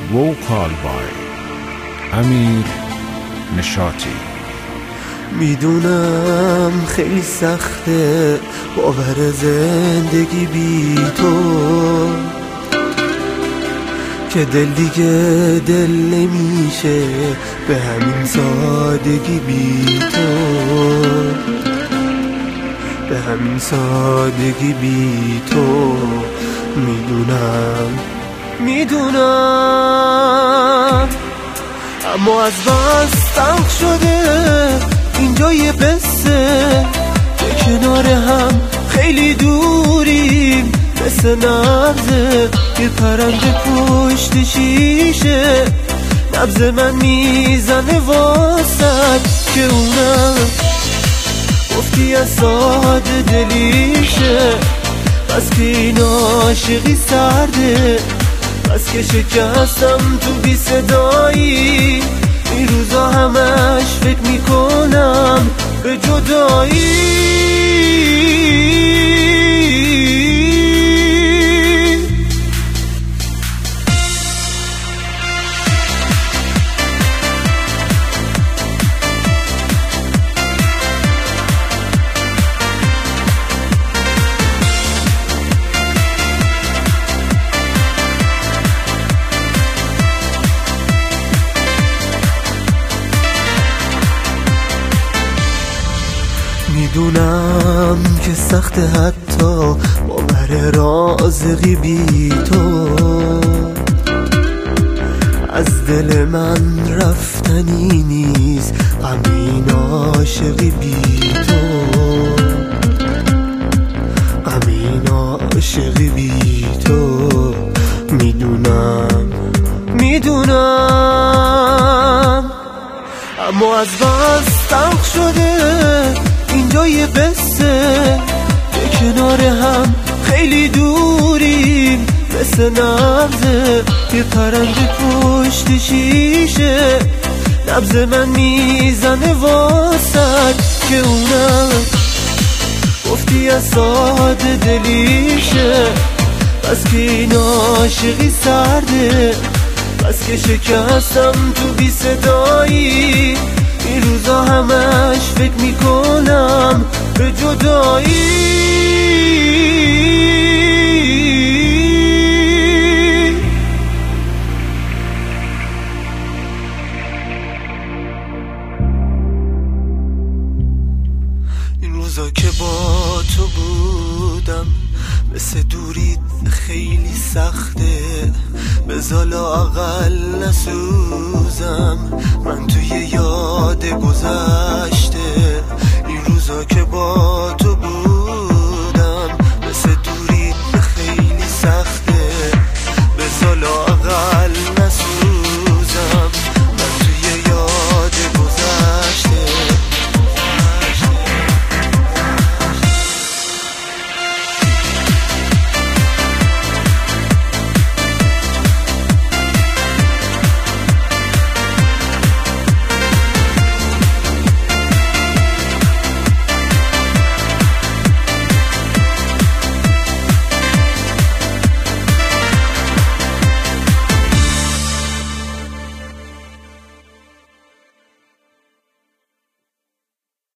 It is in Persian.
vocal by امیر نشاطی. میدونم خیلی سخته باور زندگی بی تو، که دل دیگه دل نمیشه به همین سادگی بی تو، به همین سادگی بی تو. میدونم اما از بس تلخ شده اینجا یه قصه، به کنار هم خیلی دوریم، مثل نبض یه پرنده پشت شیشه. نبض من میزنه واسد که اونم گفتی از ساده دلیشه. بس که این عاشقی سرده، بس که شکستم تو بی صدایی. این روزا همش فکر میکنم به جدایی. میدونم که سخت حتی باور رازقی بی تو، از دل من رفتنی نیست غمین عاشقی بی تو، غمین عاشقی بی تو. میدونم اما از بس تلخ شده اینجا یه قصه، به کنار هم خیلی دوریم، مثل نبض یه پرنده پشت شیشه. نبض من میزنه واسد که اونم گفتی از ساده دلیشه. بس که این عاشقی سرده، بس که شکستم تو بی صدایی. این روزا همش فکر میکنم به جدایی. این روزا که با تو بودم مثل دوریت خیلی سخته، بذار لااقل نسوزم من توی یاد گذشته. این روزا که با